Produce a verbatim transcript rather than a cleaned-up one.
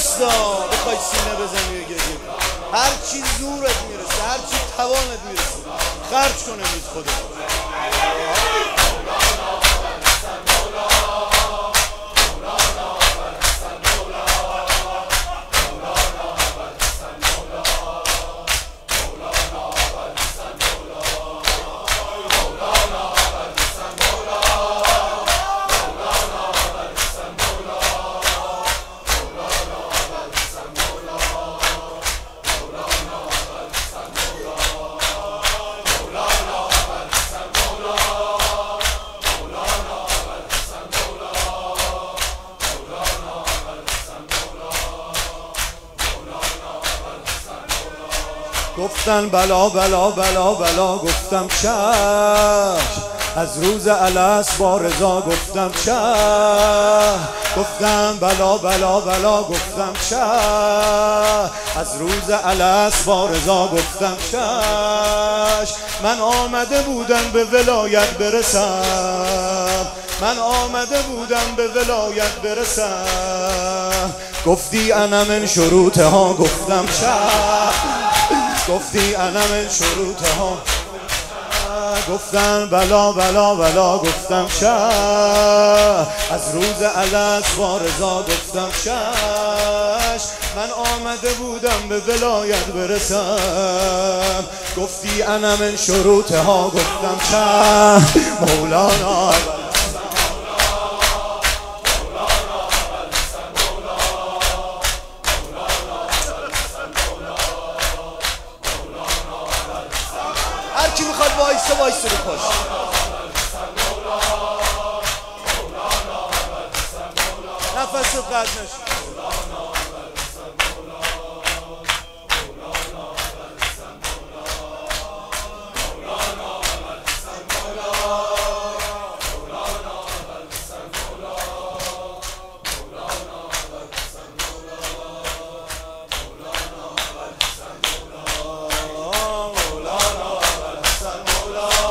وایستا بخوای سینه بزنی و گریه. هر چی زورت میرسه، هر چی توانت میرسه خرج کن امروز خودت. گفتن بلا بلا بلا بلا گفتم چشم، از روز الست با رضا گفتم چشم. گفتم بلا بلا بلا گفتم چشم، از روز الست با رضا گفتم چشم. من آمده بودم به ولایت برسم، من آمده بودم به ولایت برسم. گفتی انا من شروطها گفتم چشم، گفتی انا من شروطها. گفتم بلا بلا بلا گفتم چشم، از روز الست با رضا گفتم چشم. من آمده بودم به ولایت برسم. گفتی انا من شروطها گفتم چشم. مولانا هر کی میخواد وایسه وایسه رو پاش. نفست قطع نشه. Allah